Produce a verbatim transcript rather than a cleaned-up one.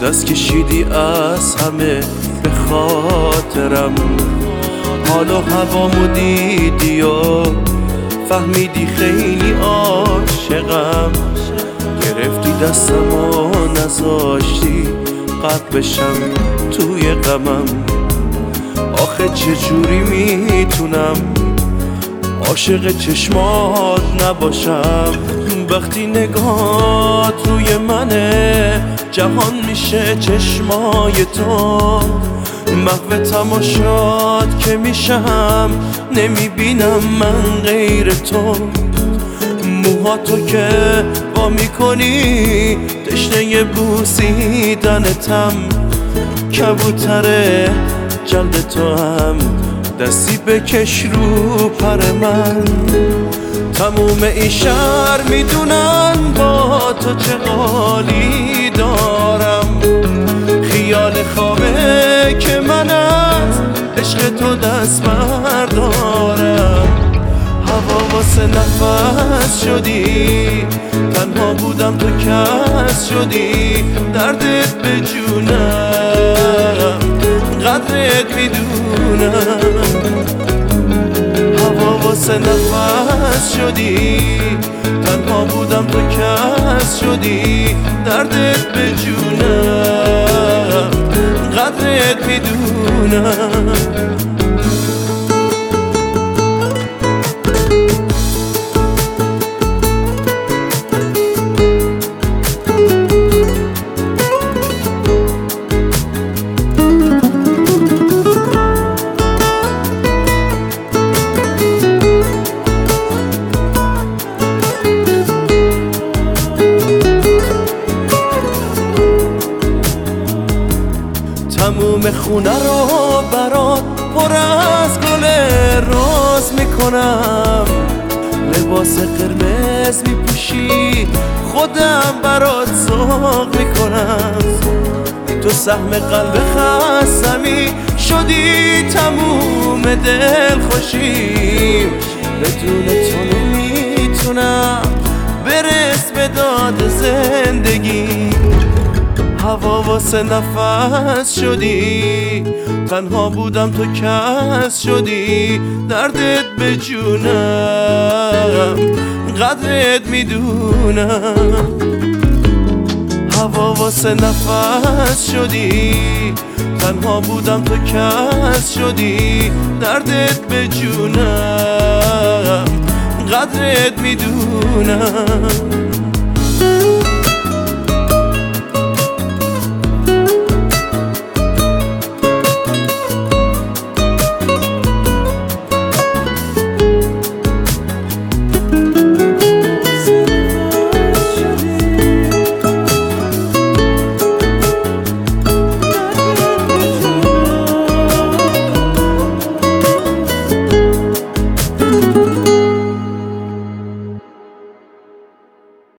دست کشیدی از همه به خاطرم، حال و هوامو دیدی و فهمیدی خیلی عاشقم. گرفتی دستم و نذاشتی قد بشم توی غمم. آخه چجوری میتونم عاشق چشمات نباشم؟ وقتی نگاهت روی منه جهان میشه چشمای تو. محو تماشات که میشم نمیبینم من غیر تو. موهاتو که وا میکنی تشنه بوسیدنتم. کبوتر جلد تو هم دستی بکش رو پر من. تموم این شهر میدونن با تو چه حالی دارم. خیال خوابه که من از عشق تو دست بردارم. هوا واسه نفس شدی، تنها بودم تو کس شدی. دردت به جونم قدرت میدونم. هوا واسه نفس شدی، تنها بودم تو کس شدی. دردت به جونم قدرت میدونم. تموم خونه رو برات پر از گل روز میکنم. لباس قرمز میپوشی خودم برات ذوق میکنم. تو سهم قلب خستمی شدی تموم دل خوشیم. بدون تو نمیتونم برس به داد زندگی. هوا واسه نفس شدی، تنها بودم تو کس شدی. دردت به جونم قدرت میدونم. هوا واسه نفس شدی، تنها بودم تو کس شدی. دردت به جونم قدرت میدونم.